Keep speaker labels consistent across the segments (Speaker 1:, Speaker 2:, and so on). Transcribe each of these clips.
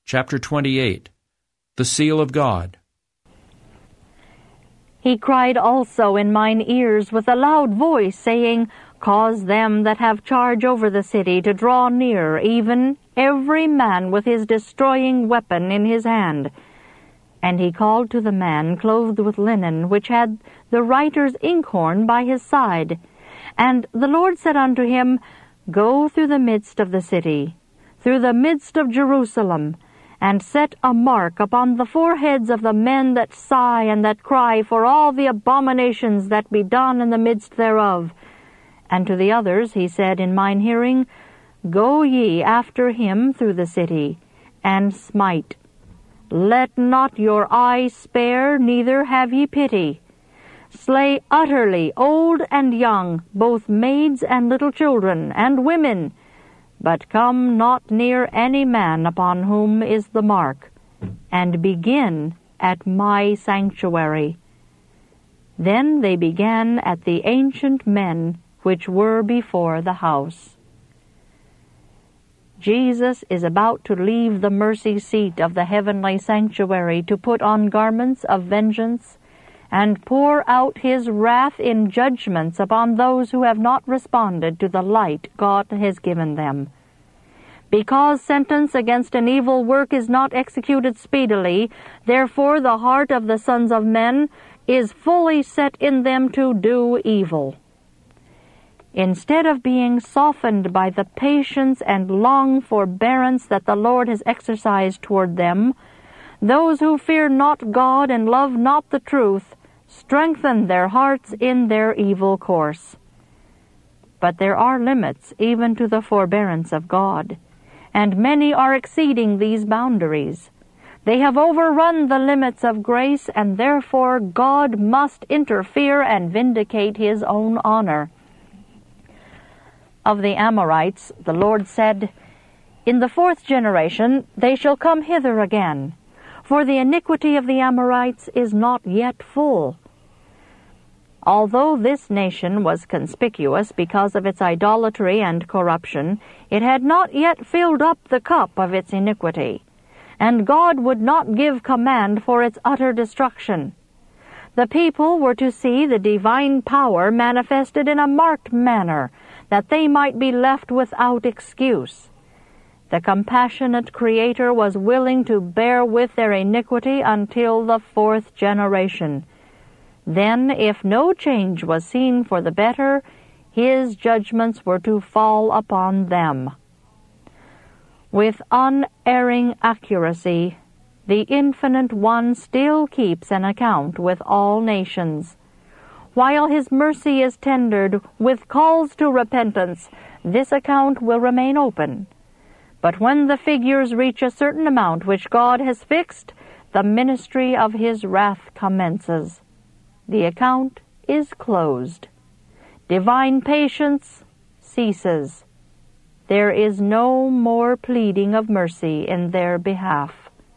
Speaker 1: Chapter 28. The Seal of God.
Speaker 2: He cried also in mine ears with a loud voice, saying, Cause them that have charge over the city to draw near, even every man with his destroying weapon in his hand. And he called to the man clothed with linen, which had the writer's inkhorn by his side. And the Lord said unto him, Go through the midst of the city, through the midst of Jerusalem, and set a mark upon the foreheads of the men that sigh and that cry for all the abominations that be done in the midst thereof. And to the others he said in mine hearing, Go ye after him through the city, and smite. Let not your eye spare, neither have ye pity. Slay utterly old and young, both maids and little children, and women, but come not near any man upon whom is the mark, and begin at my sanctuary. Then they began at the ancient men which were before the house. Jesus is about to leave the mercy seat of the heavenly sanctuary to put on garments of vengeance and pour out his wrath in judgments upon those who have not responded to the light God has given them. Because sentence against an evil work is not executed speedily, therefore the heart of the sons of men is fully set in them to do evil. Instead of being softened by the patience and long forbearance that the Lord has exercised toward them, those who fear not God and love not the truth strengthen their hearts in their evil course. But there are limits even to the forbearance of God, and many are exceeding these boundaries. They have overrun the limits of grace, and therefore God must interfere and vindicate his own honor. Of the Amorites, the Lord said, In the 4th generation they shall come hither again, for the iniquity of the Amorites is not yet full. Although this nation was conspicuous because of its idolatry and corruption, it had not yet filled up the cup of its iniquity, and God would not give command for its utter destruction. The people were to see the divine power manifested in a marked manner, that they might be left without excuse. The compassionate Creator was willing to bear with their iniquity until the 4th generation. Then, if no change was seen for the better, his judgments were to fall upon them. With unerring accuracy, the Infinite One still keeps an account with all nations. While his mercy is tendered with calls to repentance, this account will remain open. But when the figures reach a certain amount which God has fixed, the ministry of his wrath commences. The account is closed. Divine patience ceases. There is no more pleading of mercy in their behalf.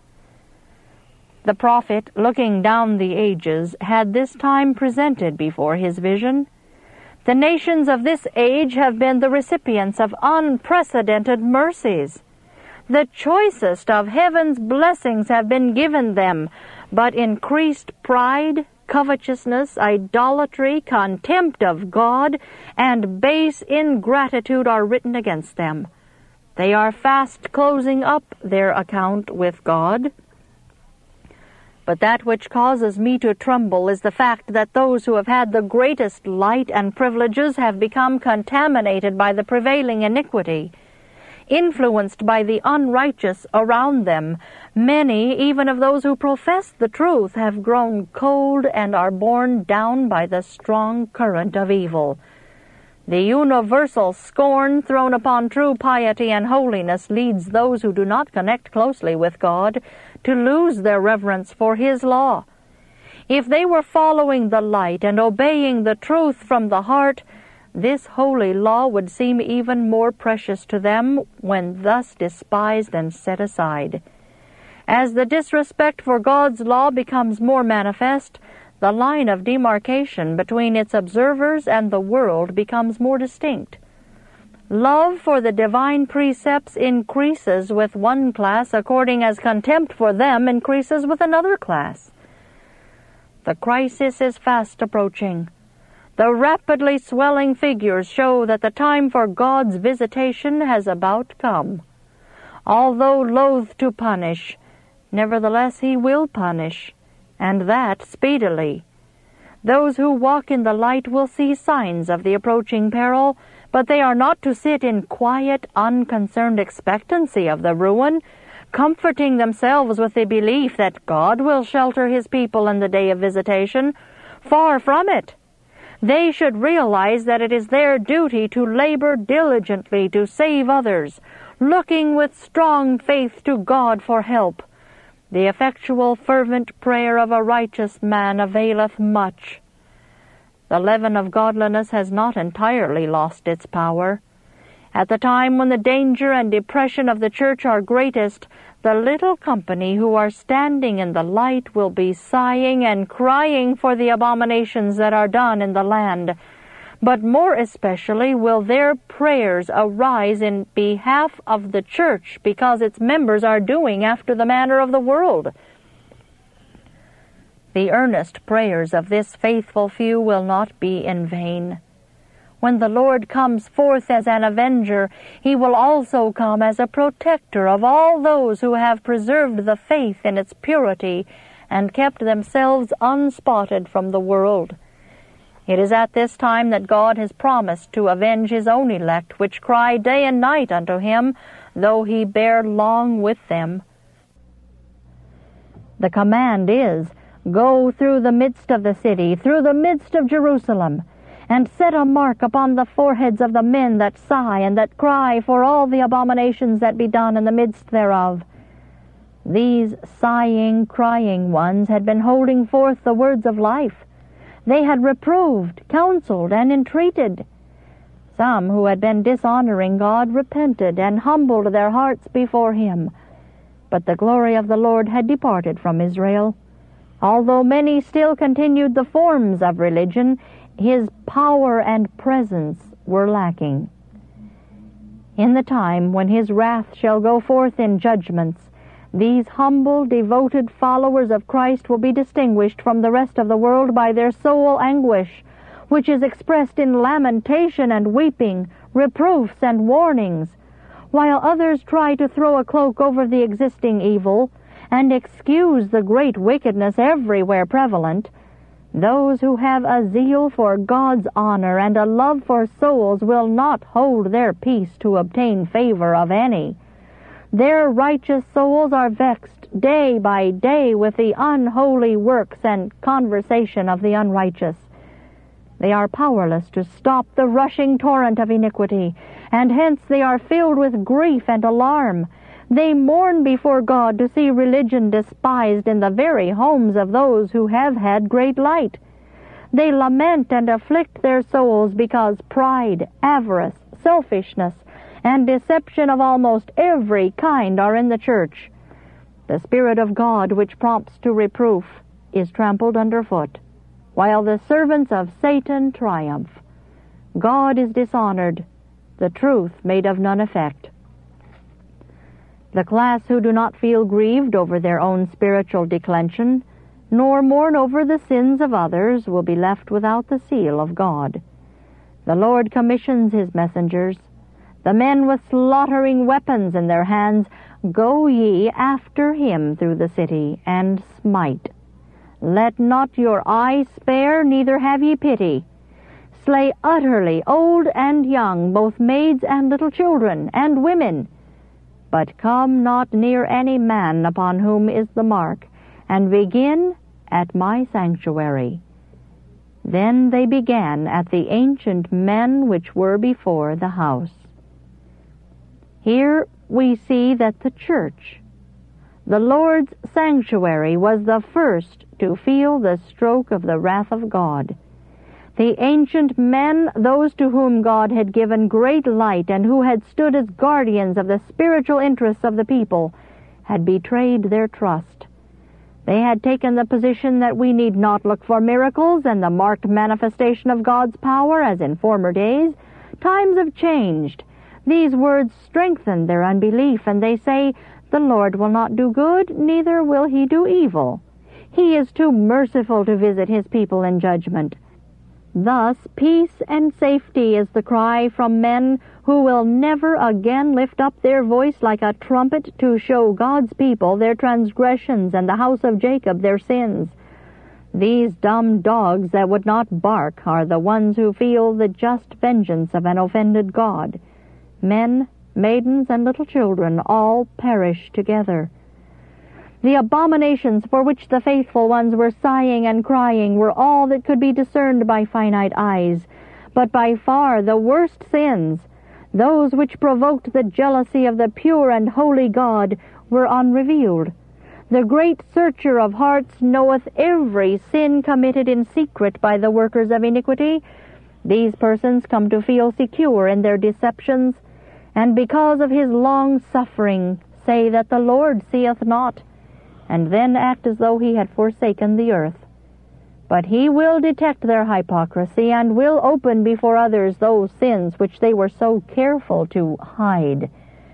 Speaker 2: The prophet, looking down the ages, had this time presented before his vision. The nations of this age have been the recipients of unprecedented mercies. The choicest of heaven's blessings have been given them, but increased pride, covetousness, idolatry, contempt of God, and base ingratitude are written against them. They are fast closing up their account with God. But that which causes me to tremble is the fact that those who have had the greatest light and privileges have become contaminated by the prevailing iniquity. Influenced by the unrighteous around them, many, even of those who profess the truth, have grown cold and are borne down by the strong current of evil. The universal scorn thrown upon true piety and holiness leads those who do not connect closely with God to lose their reverence for his law. If they were following the light and obeying the truth from the heart, this holy law would seem even more precious to them when thus despised and set aside. As the disrespect for God's law becomes more manifest, the line of demarcation between its observers and the world becomes more distinct. Love for the divine precepts increases with one class according as contempt for them increases with another class. The crisis is fast approaching. The rapidly swelling figures show that the time for God's visitation has about come. Although loath to punish, nevertheless he will punish, and that speedily. Those who walk in the light will see signs of the approaching peril, but they are not to sit in quiet, unconcerned expectancy of the ruin, comforting themselves with the belief that God will shelter his people in the day of visitation. Far from it. They should realize that it is their duty to labor diligently to save others, looking with strong faith to God for help. The effectual, fervent prayer of a righteous man availeth much. The leaven of godliness has not entirely lost its power. At the time when the danger and depression of the church are greatest, the little company who are standing in the light will be sighing and crying for the abominations that are done in the land. But more especially will their prayers arise in behalf of the church, because its members are doing after the manner of the world. The earnest prayers of this faithful few will not be in vain. When the Lord comes forth as an avenger, he will also come as a protector of all those who have preserved the faith in its purity and kept themselves unspotted from the world. It is at this time that God has promised to avenge his own elect, which cry day and night unto him, though he bear long with them. The command is, Go through the midst of the city, through the midst of Jerusalem, and set a mark upon the foreheads of the men that sigh and that cry for all the abominations that be done in the midst thereof. These sighing, crying ones had been holding forth the words of life. They had reproved, counseled, and entreated. Some who had been dishonoring God repented and humbled their hearts before him. But the glory of the Lord had departed from Israel. Although many still continued the forms of religion, his power and presence were lacking. In the time when his wrath shall go forth in judgments, these humble, devoted followers of Christ will be distinguished from the rest of the world by their soul anguish, which is expressed in lamentation and weeping, reproofs and warnings, while others try to throw a cloak over the existing evil and excuse the great wickedness everywhere prevalent. Those who have a zeal for God's honor and a love for souls will not hold their peace to obtain favor of any. Their righteous souls are vexed day by day with the unholy works and conversation of the unrighteous. They are powerless to stop the rushing torrent of iniquity, and hence they are filled with grief and alarm. They mourn before God to see religion despised in the very homes of those who have had great light. They lament and afflict their souls because pride, avarice, selfishness, and deception of almost every kind are in the church. The Spirit of God, which prompts to reproof, is trampled underfoot, while the servants of Satan triumph. God is dishonored, the truth made of none effect. The class who do not feel grieved over their own spiritual declension, nor mourn over the sins of others, will be left without the seal of God. The Lord commissions his messengers, the men with slaughtering weapons in their hands, Go ye after him through the city, and smite. Let not your eye spare, neither have ye pity. Slay utterly old and young, both maids and little children, and women. But come not near any man upon whom is the mark, and begin at my sanctuary. Then they began at the ancient men which were before the house. Here we see that the church, the Lord's sanctuary, was the first to feel the stroke of the wrath of God. The ancient men, those to whom God had given great light and who had stood as guardians of the spiritual interests of the people, had betrayed their trust. They had taken the position that we need not look for miracles and the marked manifestation of God's power as in former days. Times have changed, These words strengthen their unbelief, and they say, "The Lord will not do good, neither will he do evil. He is too merciful to visit his people in judgment." Thus, peace and safety is the cry from men who will never again lift up their voice like a trumpet to show God's people their transgressions and the house of Jacob their sins. These dumb dogs that would not bark are the ones who feel the just vengeance of an offended God. Men, maidens, and little children all perish together. The abominations for which the faithful ones were sighing and crying were all that could be discerned by finite eyes, but by far the worst sins, those which provoked the jealousy of the pure and holy God, were unrevealed. The great searcher of hearts knoweth every sin committed in secret by the workers of iniquity. These persons come to feel secure in their deceptions, and because of his long suffering say that the Lord seeth not, and then act as though he had forsaken the earth. But he will detect their hypocrisy, and will open before others those sins which they were so careful to hide.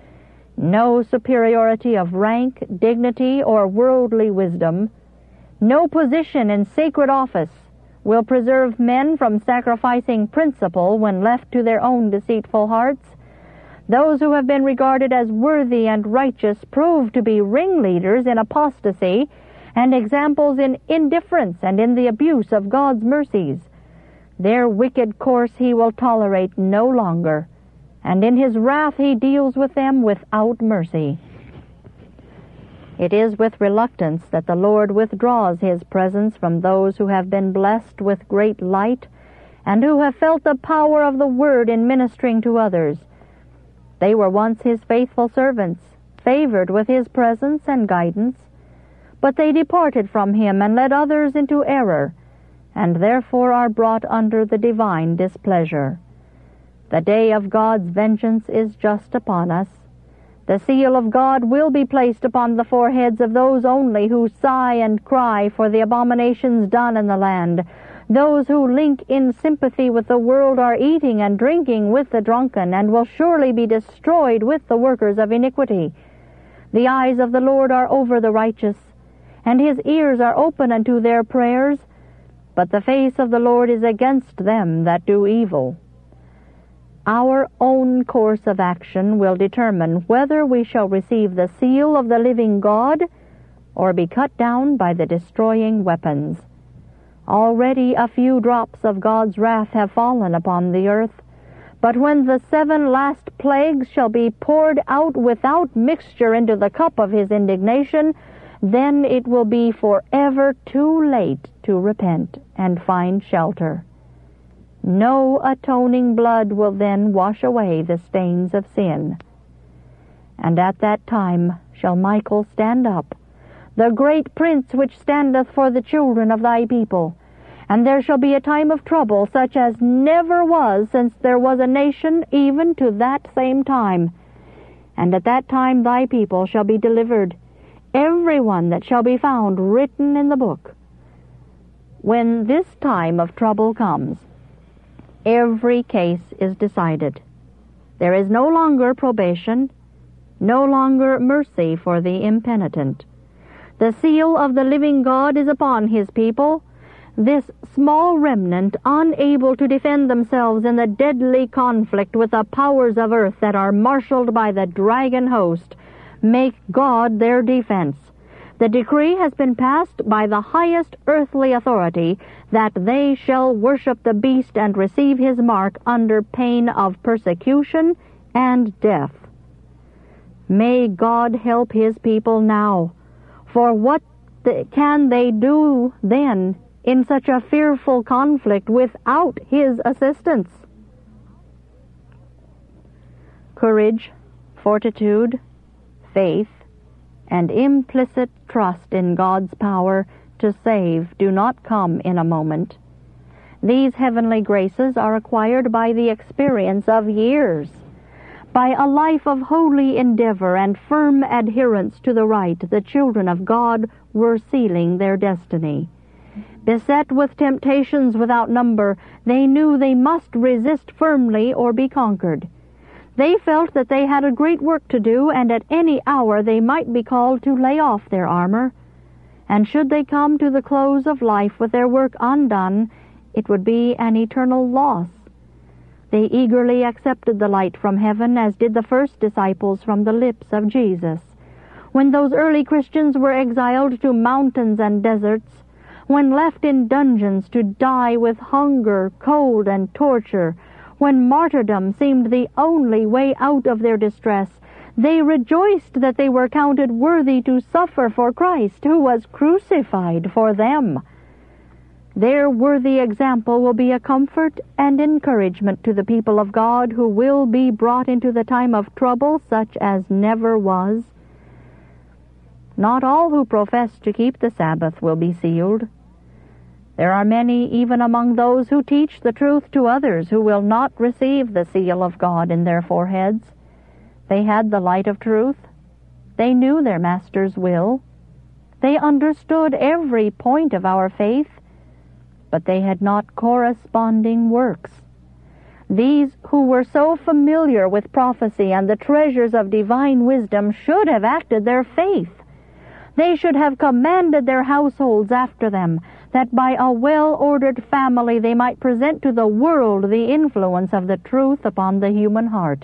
Speaker 2: No superiority of rank, dignity, or worldly wisdom, no position in sacred office will preserve men from sacrificing principle when left to their own deceitful hearts. Those who have been regarded as worthy and righteous prove to be ringleaders in apostasy and examples in indifference and in the abuse of God's mercies. Their wicked course he will tolerate no longer, and in his wrath he deals with them without mercy. It is with reluctance that the Lord withdraws his presence from those who have been blessed with great light and who have felt the power of the word in ministering to others. They were once his faithful servants, favored with his presence and guidance, but they departed from him and led others into error, and therefore are brought under the divine displeasure. The day of God's vengeance is just upon us. The seal of God will be placed upon the foreheads of those only who sigh and cry for the abominations done in the land. Those who link in sympathy with the world are eating and drinking with the drunken, and will surely be destroyed with the workers of iniquity. The eyes of the Lord are over the righteous, and his ears are open unto their prayers, but the face of the Lord is against them that do evil. Our own course of action will determine whether we shall receive the seal of the living God or be cut down by the destroying weapons. Already a few drops of God's wrath have fallen upon the earth, but when the 7 last plagues shall be poured out without mixture into the cup of his indignation, then it will be forever too late to repent and find shelter. No atoning blood will then wash away the stains of sin. And at that time shall Michael stand up, the great prince which standeth for the children of thy people. And there shall be a time of trouble such as never was since there was a nation, even to that same time. And at that time thy people shall be delivered, every one that shall be found written in the book. When this time of trouble comes, every case is decided. There is no longer probation, no longer mercy for the impenitent. The seal of the living God is upon his people. This small remnant, unable to defend themselves in the deadly conflict with the powers of earth that are marshaled by the dragon host, make God their defense. The decree has been passed by the highest earthly authority that they shall worship the beast and receive his mark under pain of persecution and death. May God help his people now, for what can they do then in such a fearful conflict without his assistance? Courage, fortitude, faith, and implicit trust in God's power to save do not come in a moment. These heavenly graces are acquired by the experience of years. By a life of holy endeavor and firm adherence to the right, the children of God were sealing their destiny. Beset with temptations without number, they knew they must resist firmly or be conquered. They felt that they had a great work to do, and at any hour they might be called to lay off their armor. And should they come to the close of life with their work undone, it would be an eternal loss. They eagerly accepted the light from heaven, as did the first disciples from the lips of Jesus. When those early Christians were exiled to mountains and deserts, when left in dungeons to die with hunger, cold, and torture, when martyrdom seemed the only way out of their distress, they rejoiced that they were counted worthy to suffer for Christ, who was crucified for them. Their worthy example will be a comfort and encouragement to the people of God who will be brought into the time of trouble such as never was. Not all who profess to keep the Sabbath will be sealed. There are many, even among those who teach the truth to others, who will not receive the seal of God in their foreheads. They had the light of truth. They knew their Master's will. They understood every point of our faith, but they had not corresponding works. These who were so familiar with prophecy and the treasures of divine wisdom should have acted their faith. They should have commanded their households after them, that by a well-ordered family they might present to the world the influence of the truth upon the human heart.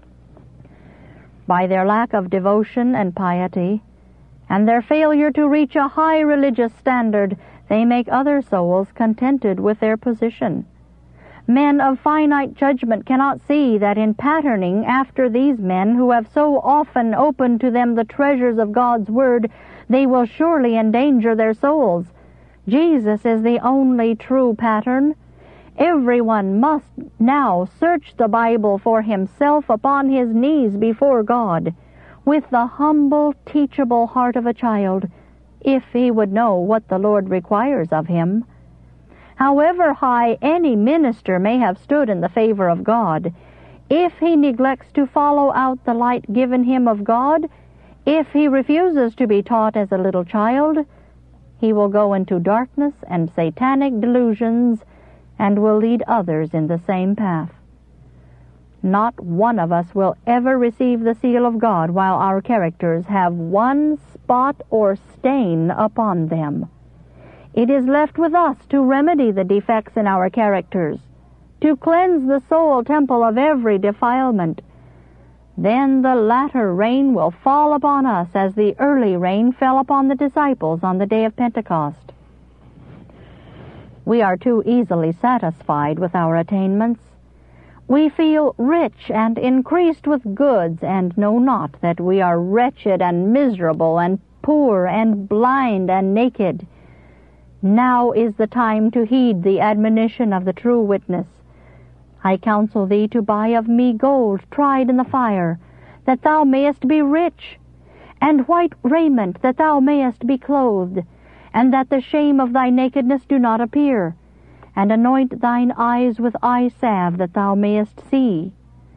Speaker 2: By their lack of devotion and piety, and their failure to reach a high religious standard, they make other souls contented with their position. Men of finite judgment cannot see that in patterning after these men who have so often opened to them the treasures of God's Word, they will surely endanger their souls. Jesus is the only true pattern. Everyone must now search the Bible for himself upon his knees before God, with the humble, teachable heart of a child, if he would know what the Lord requires of him. However high any minister may have stood in the favor of God, if he neglects to follow out the light given him of God, if he refuses to be taught as a little child, he will go into darkness and satanic delusions and will lead others in the same path. Not one of us will ever receive the seal of God while our characters have one spot or stain upon them. It is left with us to remedy the defects in our characters, to cleanse the soul temple of every defilement. Then the latter rain will fall upon us as the early rain fell upon the disciples on the day of Pentecost. We are too easily satisfied with our attainments. We feel rich and increased with goods, and know not that we are wretched and miserable and poor and blind and naked. Now is the time to heed the admonition of the true witness. I counsel thee to buy of me gold tried in the fire, that thou mayest be rich, and white raiment, that thou mayest be clothed, and that the shame of thy nakedness do not appear, and anoint thine eyes with eye salve, that thou mayest see.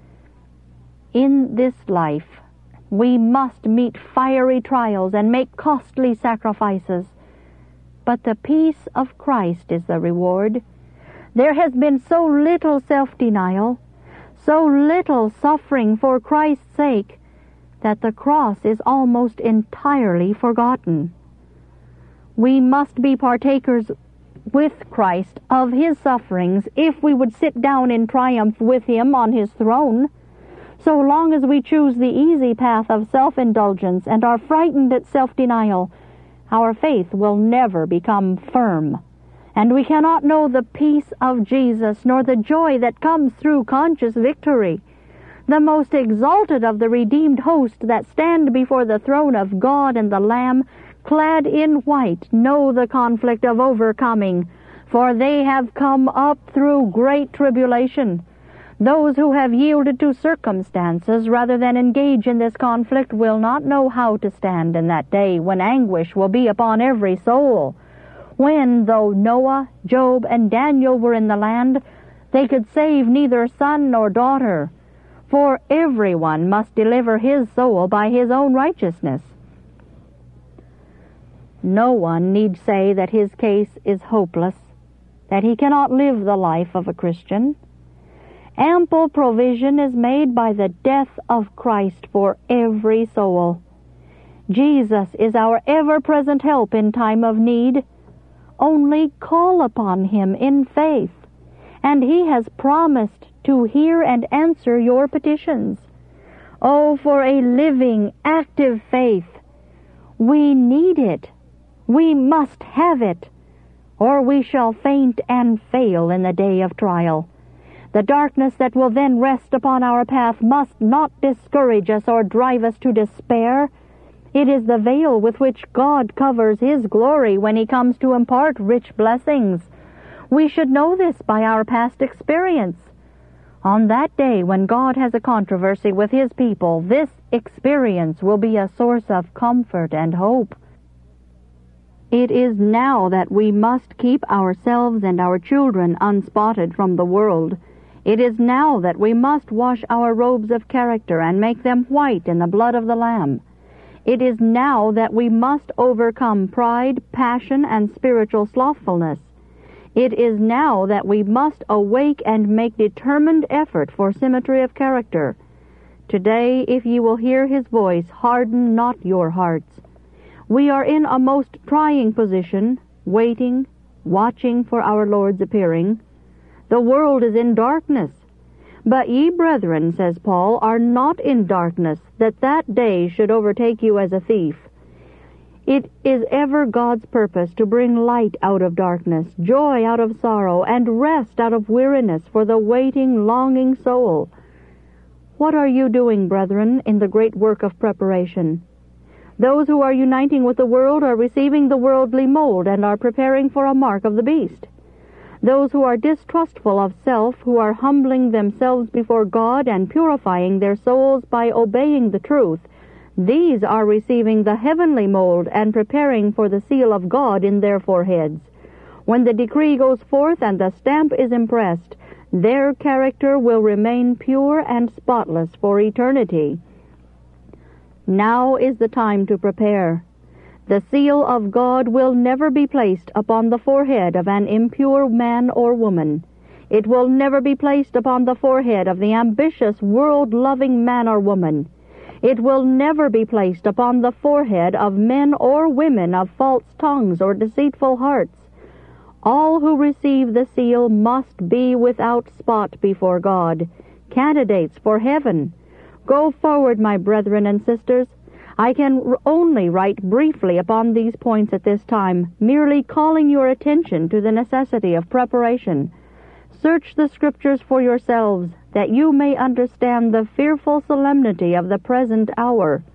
Speaker 2: In this life we must meet fiery trials and make costly sacrifices, but the peace of Christ is the reward. There has been so little self-denial, so little suffering for Christ's sake, that the cross is almost entirely forgotten. We must be partakers with Christ of his sufferings if we would sit down in triumph with him on his throne. So long as we choose the easy path of self-indulgence and are frightened at self-denial, our faith will never become firm, and we cannot know the peace of Jesus nor the joy that comes through conscious victory. The most exalted of the redeemed host that stand before the throne of God and the Lamb, clad in white, know the conflict of overcoming, for they have come up through great tribulation. Those who have yielded to circumstances rather than engage in this conflict will not know how to stand in that day when anguish will be upon every soul. When, though Noah, Job, and Daniel were in the land, they could save neither son nor daughter, for everyone must deliver his soul by his own righteousness. No one need say that his case is hopeless, that he cannot live the life of a Christian. Ample provision is made by the death of Christ for every soul. Jesus is our ever-present help in time of need. Only call upon Him in faith, and He has promised to hear and answer your petitions. Oh, for a living, active faith! We need it. We must have it, or we shall faint and fail in the day of trial. The darkness that will then rest upon our path must not discourage us or drive us to despair. It is the veil with which God covers His glory when He comes to impart rich blessings. We should know this by our past experience. On that day when God has a controversy with His people, this experience will be a source of comfort and hope. It is now that we must keep ourselves and our children unspotted from the world. It is now that we must wash our robes of character and make them white in the blood of the Lamb. It is now that we must overcome pride, passion, and spiritual slothfulness. It is now that we must awake and make determined effort for symmetry of character. Today, if ye will hear His voice, harden not your hearts. We are in a most trying position, waiting, watching for our Lord's appearing. The world is in darkness. But ye, brethren, says Paul, are not in darkness, that that day should overtake you as a thief. It is ever God's purpose to bring light out of darkness, joy out of sorrow, and rest out of weariness for the waiting, longing soul. What are you doing, brethren, in the great work of preparation? Those who are uniting with the world are receiving the worldly mold and are preparing for a mark of the beast. Those who are distrustful of self, who are humbling themselves before God and purifying their souls by obeying the truth, these are receiving the heavenly mold and preparing for the seal of God in their foreheads. When the decree goes forth and the stamp is impressed, their character will remain pure and spotless for eternity. Now is the time to prepare. The seal of God will never be placed upon the forehead of an impure man or woman. It will never be placed upon the forehead of the ambitious, world-loving man or woman. It will never be placed upon the forehead of men or women of false tongues or deceitful hearts. All who receive the seal must be without spot before God, candidates for heaven. Go forward, my brethren and sisters. I can only write briefly upon these points at this time, merely calling your attention to the necessity of preparation. Search the Scriptures for yourselves, that you may understand the fearful solemnity of the present hour.